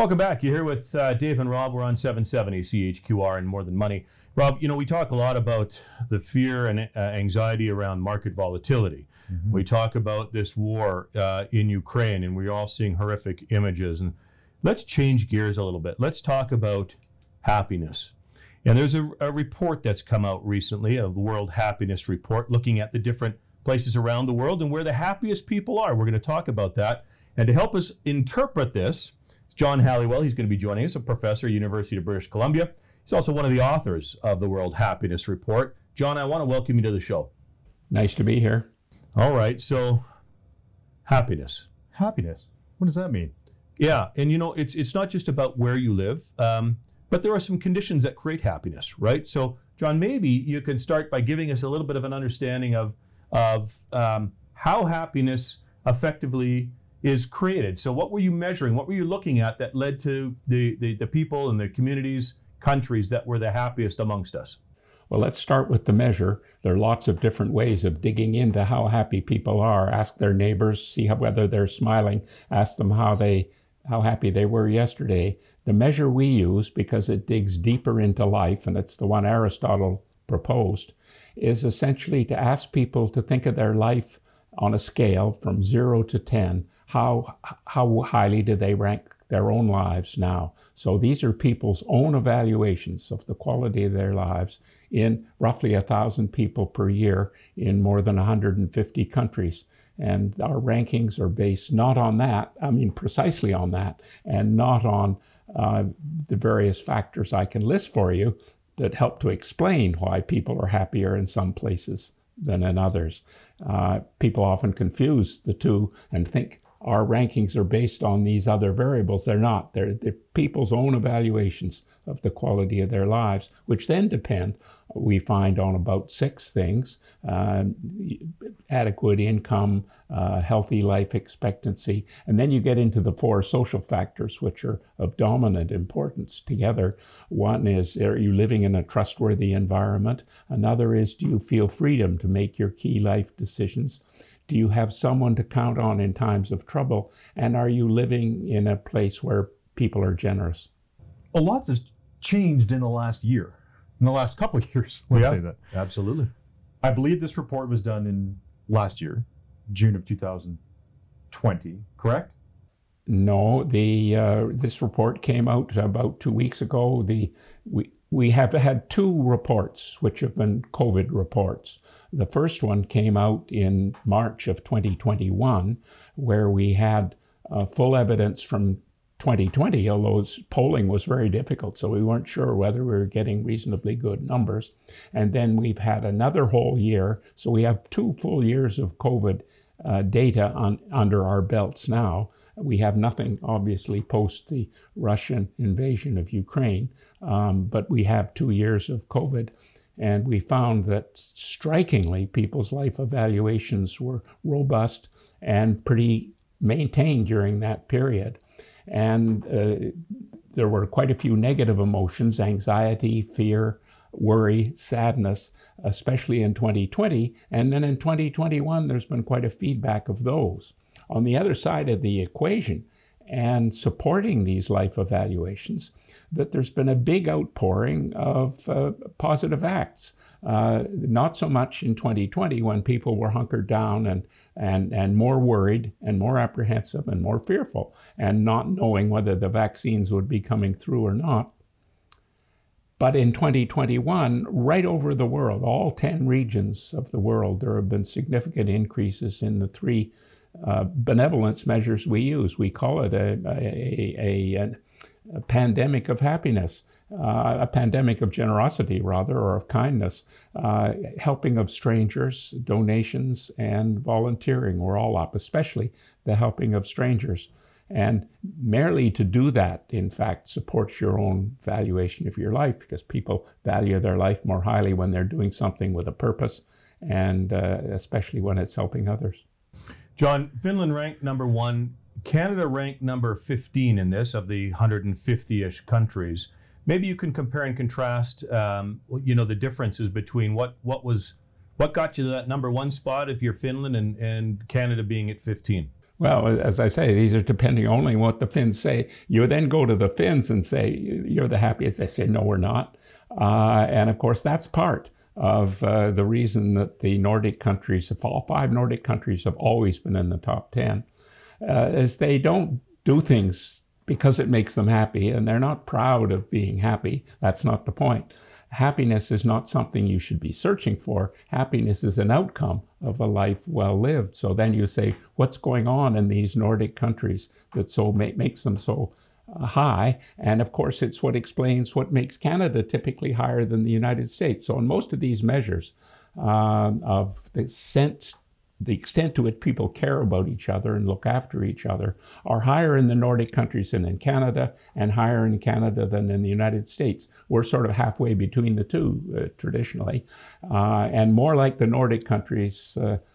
Welcome back. You're here with Dave and Rob. We're on 770 CHQR and More Than Money. Rob, we talk a lot about the fear and anxiety around market volatility. Mm-hmm. We talk about this war in Ukraine, and we're all seeing horrific images. And let's change gears a little bit. Let's talk about happiness. And there's a report that's come out recently, a World Happiness Report, looking at the different places around the world and where the happiest people are. We're going to talk about that. And to help us interpret this, John Halliwell. He's going to be joining us, a professor at University of British Columbia. He's also one of the authors of the World Happiness Report. John, I want to welcome you to the show. Nice to be here. All right, so happiness. Happiness. What does that mean? Yeah, and it's not just about where you live, but there are some conditions that create happiness, right? So, John, maybe you can start by giving us a little bit of an understanding of how happiness effectively is created. So what were you measuring? What were you looking at that led to the people and the communities, countries that were the happiest amongst us? Well, let's start with the measure. There are lots of different ways of digging into how happy people are. Ask their neighbors, see whether they're smiling. Ask them how happy they were yesterday. The measure we use, because it digs deeper into life, and it's the one Aristotle proposed, is essentially to ask people to think of their life on a scale from 0 to 10. How highly do they rank their own lives now? So these are people's own evaluations of the quality of their lives in roughly 1,000 people per year in more than 150 countries. And our rankings are based not on that, precisely on that, and not on the various factors I can list for you that help to explain why people are happier in some places than in others. People often confuse the two and think our rankings are based on these other variables. They're not. They're people's own evaluations of the quality of their lives, which then depend, we find, on about 6 things: adequate income, healthy life expectancy, and then you get into the 4 social factors, which are of dominant importance together. One is, are you living in a trustworthy environment? Another is, do you feel freedom to make your key life decisions? Do you have someone to count on in times of trouble? And are you living in a place where people are generous? Well, lots has changed in the last year, in the last couple of years. Let's say that. Absolutely. I believe this report was done in last year, June of 2020, correct? No, this report came out about 2 weeks ago. We have had 2 reports, which have been COVID reports. The first one came out in March of 2021, where we had full evidence from 2020, although polling was very difficult, so we weren't sure whether we were getting reasonably good numbers. And then we've had another whole year, so we have 2 full years of COVID data under our belts now. We have nothing, obviously, post the Russian invasion of Ukraine, but we have 2 years of COVID. And we found that, strikingly, people's life evaluations were robust and pretty maintained during that period. And there were quite a few negative emotions: anxiety, fear, worry, sadness, especially in 2020. And then in 2021, there's been quite a feedback of those. On the other side of the equation, and supporting these life evaluations, that there's been a big outpouring of positive acts. Not so much in 2020, when people were hunkered down and more worried and more apprehensive and more fearful and not knowing whether the vaccines would be coming through or not. But in 2021, right over the world, all 10 regions of the world, there have been significant increases in the 3 benevolence measures we use. We call it a pandemic of happiness, a pandemic of generosity, rather, or of kindness. Helping of strangers, donations, and volunteering were all up, especially the helping of strangers. And merely to do that, in fact, supports your own valuation of your life, because people value their life more highly when they're doing something with a purpose, and especially when it's helping others. John, Finland ranked number 1. Canada ranked number 15 in this, of the 150-ish countries. Maybe you can compare and contrast, the differences between what got you to that number 1 spot if you're Finland and Canada being at 15. Well, as I say, these are depending only on what the Finns say. You then go to the Finns and say, you're the happiest. They say, no, we're not. And of course, that's part of the reason that the Nordic countries, all 5 Nordic countries, have always been in the top 10, is they don't do things because it makes them happy, and they're not proud of being happy. That's not the point. Happiness is not something you should be searching for. Happiness is an outcome of a life well lived. So then you say, what's going on in these Nordic countries that so makes them so high? And of course, it's what explains what makes Canada typically higher than the United States. So in most of these measures of the extent to which people care about each other and look after each other are higher in the Nordic countries than in Canada, and higher in Canada than in the United States. We're sort of halfway between the two traditionally, and more like the Nordic countries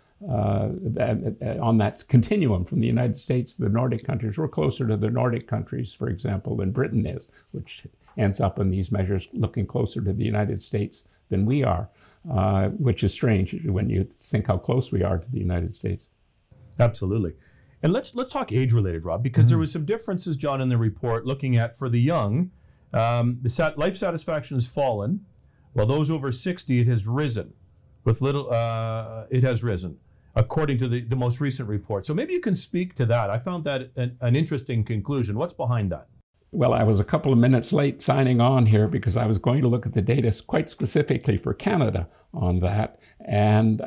on that continuum from the United States to the Nordic countries. We're closer to the Nordic countries, for example, than Britain is, which ends up in these measures looking closer to the United States than we are. Which is strange when you think how close we are to the United States. Absolutely. And let's talk age-related, Rob, because there was some differences, John, in the report looking at for the young, life satisfaction has fallen, while those over 60, it has risen. It has risen, according to the most recent report. So maybe you can speak to that. I found that an interesting conclusion. What's behind that? Well, I was a couple of minutes late signing on here because I was going to look at the data quite specifically for Canada on that. And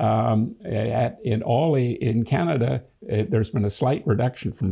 in Canada, there's been a slight reduction from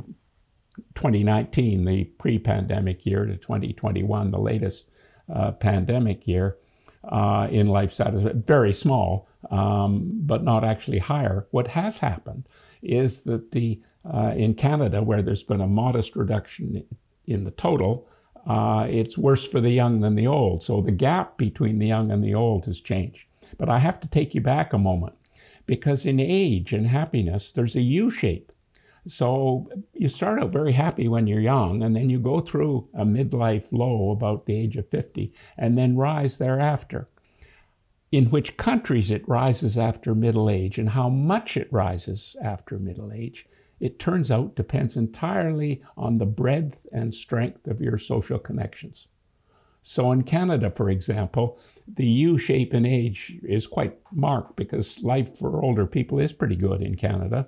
2019, the pre-pandemic year, to 2021, the latest pandemic year, in life satisfaction. Very small, but not actually higher. What has happened is that in Canada, where there's been a modest reduction in the total, it's worse for the young than the old. So the gap between the young and the old has changed. But I have to take you back a moment, because in age and happiness, there's a U shape. So you start out very happy when you're young, and then you go through a midlife low about the age of 50, and then rise thereafter. In which countries it rises after middle age and how much it rises after middle age, it turns out depends entirely on the breadth and strength of your social connections. So in Canada, for example, the U shape in age is quite marked because life for older people is pretty good in Canada.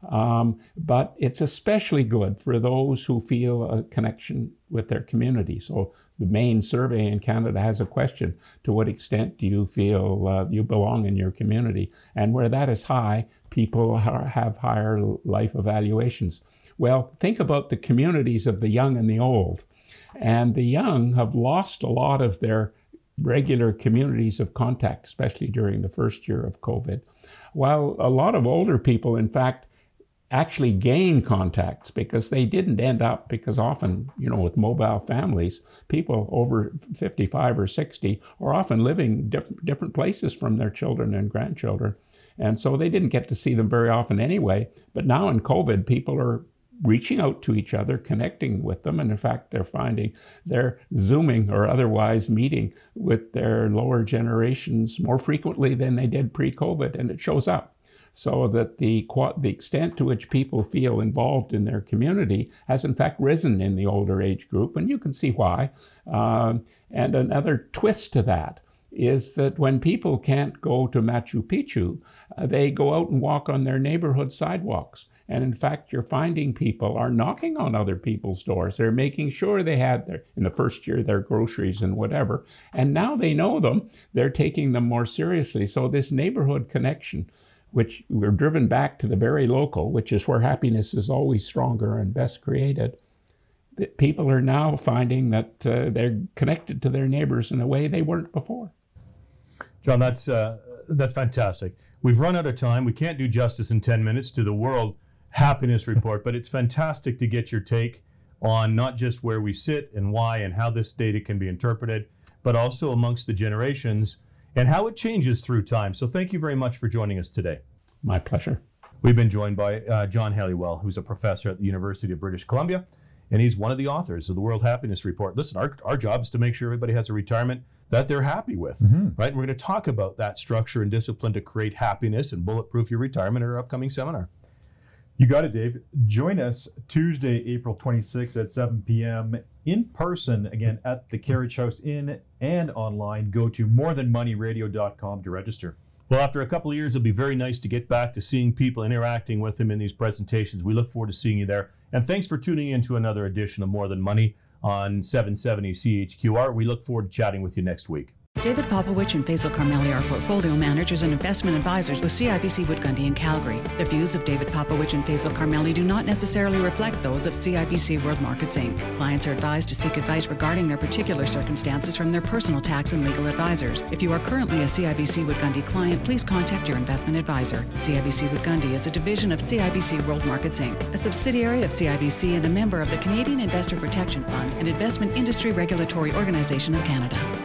But it's especially good for those who feel a connection with their community. So the main survey in Canada has a question: to what extent do you feel you belong in your community? And where that is high, people have higher life evaluations. Well, think about the communities of the young and the old. And the young have lost a lot of their regular communities of contact, especially during the first year of COVID. While a lot of older people, in fact, actually gain contacts because they didn't end up, because often, with mobile families, people over 55 or 60 are often living different places from their children and grandchildren. And so they didn't get to see them very often anyway. But now in COVID, people are reaching out to each other, connecting with them. And in fact, they're finding they're Zooming or otherwise meeting with their lower generations more frequently than they did pre-COVID. And it shows up. So that the extent to which people feel involved in their community has in fact risen in the older age group, and you can see why. And another twist to that is that when people can't go to Machu Picchu, they go out and walk on their neighborhood sidewalks. And in fact, you're finding people are knocking on other people's doors. They're making sure they had in the first year, their groceries and whatever. And now they know them. They're taking them more seriously. So this neighborhood connection, which we're driven back to the very local, which is where happiness is always stronger and best created, that people are now finding that they're connected to their neighbors in a way they weren't before. John, that's fantastic. We've run out of time. We can't do justice in 10 minutes to the World Happiness Report, but it's fantastic to get your take on not just where we sit and why and how this data can be interpreted, but also amongst the generations and how it changes through time. So thank you very much for joining us today. My pleasure. We've been joined by John Helliwell, who's a professor at the University of British Columbia, and he's one of the authors of the World Happiness Report. Listen, our job is to make sure everybody has a retirement that they're happy with, right? And we're going to talk about that structure and discipline to create happiness and bulletproof your retirement at our upcoming seminar. You got it, Dave. Join us Tuesday, April 26th at 7 p.m. in person, again, at the Carriage House Inn and online. Go to morethanmoneyradio.com to register. Well, after a couple of years, it'll be very nice to get back to seeing people, interacting with them in these presentations. We look forward to seeing you there. And thanks for tuning in to another edition of More Than Money on 770 CHQR. We look forward to chatting with you next week. David Popowich and Faisal Carmeli are portfolio managers and investment advisors with CIBC Wood Gundy in Calgary. The views of David Popowich and Faisal Carmeli do not necessarily reflect those of CIBC World Markets Inc. Clients are advised to seek advice regarding their particular circumstances from their personal tax and legal advisors. If you are currently a CIBC Wood Gundy client, please contact your investment advisor. CIBC Wood Gundy is a division of CIBC World Markets Inc., a subsidiary of CIBC and a member of the Canadian Investor Protection Fund and Investment Industry Regulatory Organization of Canada.